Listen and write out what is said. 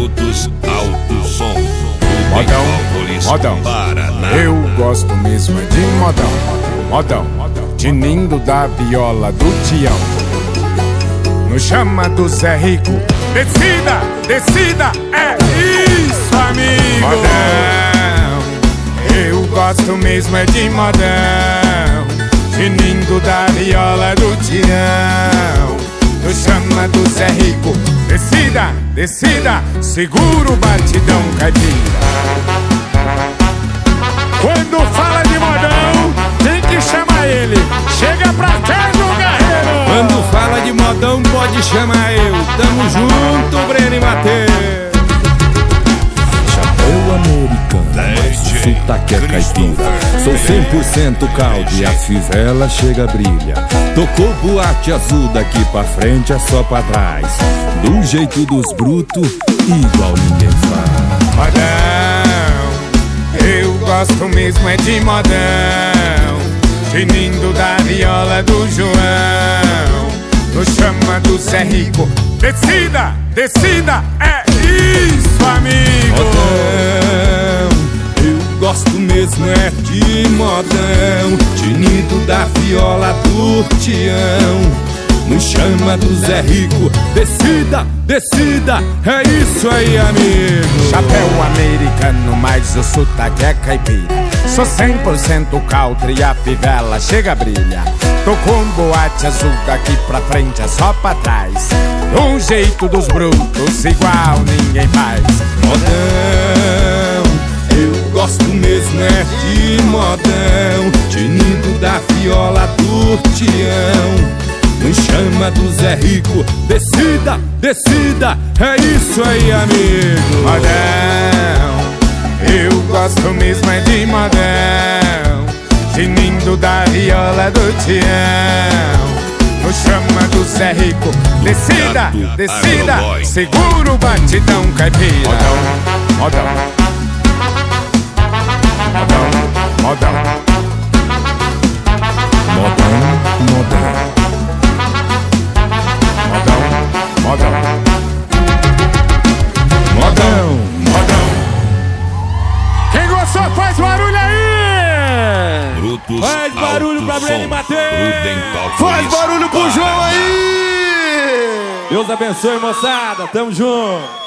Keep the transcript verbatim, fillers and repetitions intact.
Brutos Alto Som. Modão, modão, Paraná. eu gosto mesmo é de modão, modão, tinindo da viola do Tião. No chama do Zé Rico, descida, descida, é isso, amigo. Modão, eu gosto mesmo é de modão, tinindo da viola do Tião. No chama do Zé Rico, descida, descida, segura o batidão caipira. Quando fala de modão, tem que chamar ele. Chega pra cá, meu guerreiro. Quando fala de modão, pode chamar eu. Tamo junto, Breno e Mateus. Chapéu americano, mas o sotaque é caipira. Sou cem por cento caldo e a fivela chega brilha. Tocou boate azul, daqui pra frente é só pra trás. Do jeito dos brutos, igual ninguém faz. Modão, eu gosto mesmo é de modão, tinindo da viola do João. No chama do Zé Rico, descida, descida, é isso, amigo. Modão, eu gosto mesmo é de modão, tinido da viola do Tião. No chama do Zé Rico, descida, descida, é isso aí, amigo. Chapéu americano, mas o sotaque é caipira. Sou cem por cento country e a fivela chega brilha. Tô com boate azul, daqui pra frente é só pra trás. Um jeito dos brutos, igual ninguém faz. Modão, eu gosto mesmo é de modão, tinido da viola do Tião. No chama do Zé Rico, descida, descida, é isso aí, amigo. Modão, eu gosto mesmo é de modão, tinindo da viola do Tião. No chama do Zé Rico, descida, descida, segura o batidão caipira. Modão, modão, modão, modão, Modão, modão. modão, Modão, modão. Quem gostou faz barulho aí! Brutos Faz barulho Alto pra Breno e Som. Mateus. Prudentópolis, Faz barulho pro João Paraná. aí! Deus abençoe, moçada, tamo junto.